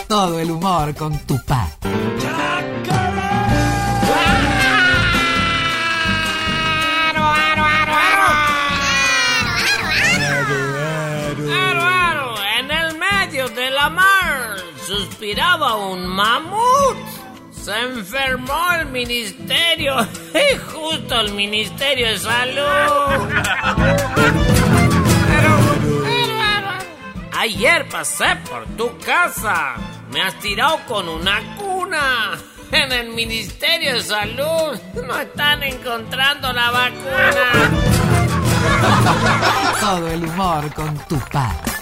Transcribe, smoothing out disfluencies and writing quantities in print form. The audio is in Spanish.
Todo el humor con Tupac. En el medio de la mar suspiraba un mamut. Se enfermó el ministerio, justo el Ministerio de Salud. Ayer pasé por tu casa. Me has tirado con una cuna. En el Ministerio de Salud no están encontrando la vacuna. Todo el humor con Tupac.